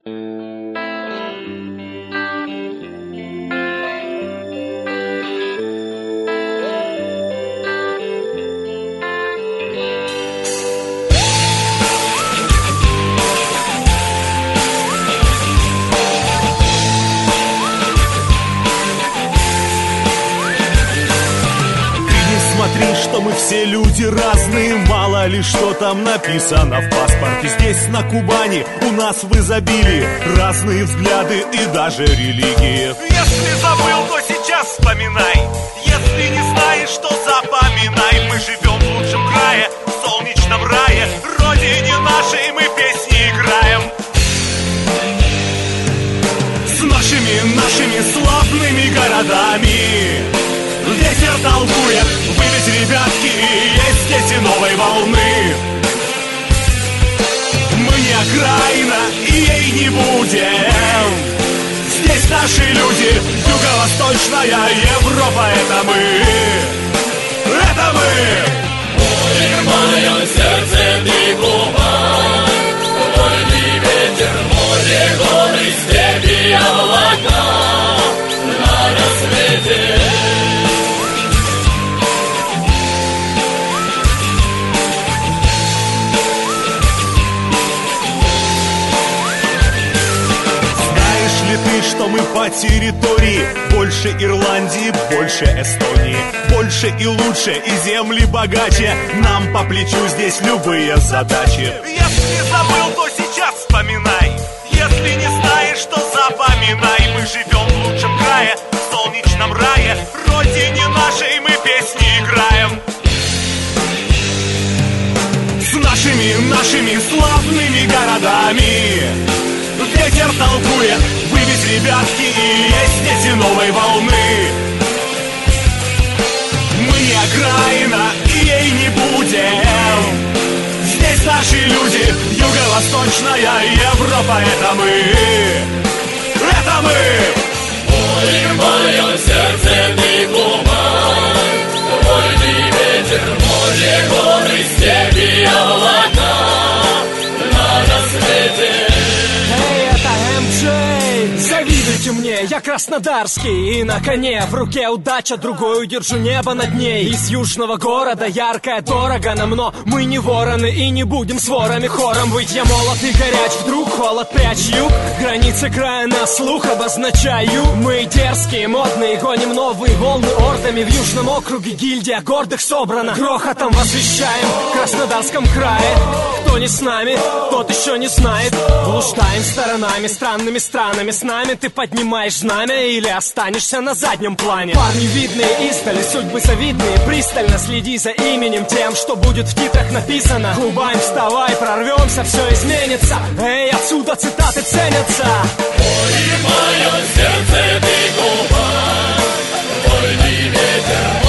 Смотри, что мы все люди разные, мало ли что там написано в паспорте. Здесь, на Кубани, у нас в изобилии разные взгляды и даже религии. Если забыл, то сейчас вспоминай. Если не знаешь, то запоминай. Мы живем в лучшем крае, в солнечном рае, родине нашей мы песни играем. С нашими славными городами ветер толкует, вы ведь, ребятки, есть дети новой волны. Мы не окраина и ей не будем. Здесь наши люди, юго-восточная Европа, это мы. Это мы. Море в моем сердце ты Кубань, вольный ветер, море, горы, степи, облака на рассвете. Что мы по территории больше Ирландии, больше Эстонии, больше и лучше, и земли богаче. Нам по плечу здесь любые задачи. Если забыл, то сейчас вспоминай. Если не знаешь, то запоминай. Мы живем в лучшем крае, в солнечном рае, родине нашей мы песни играем. С нашими славными городами ветер толкует, вы ведь, ребятки, есть дети новой волны. Мы не окраина и ей не будем. Здесь наши люди, юго-восточная Европа, это мы. Это мы. Море в моем сердце ты Кубань, вольный ветер, море, горы, степи, облака на рассвете. Завидуйте мне, я краснодарский, и на коне в руке удача, другой удержу небо над ней. Из южного города яркое дорого нам, но мы не вороны и не будем с ворами хором быть. Я молод и горяч, вдруг холод прячь юг, границы края на слух обозначаю. Мы дерзкие, модные, гоним новые волны ордами. В южном округе гильдия гордых собрана, грохотом возвещаем в Краснодарском крае. Кто не с нами, тот еще не знает. Блуждаем сторонами, странными странами. С нами ты поднимаешь знамя или останешься на заднем плане. Парни видные издали, судьбы завидные. Пристально следи за именем, тем, что будет в титрах написано. Кубань, вставай, прорвемся, все изменится. Эй, отсюда цитаты ценятся. Море в моем сердце ты Кубань, вольный ветер,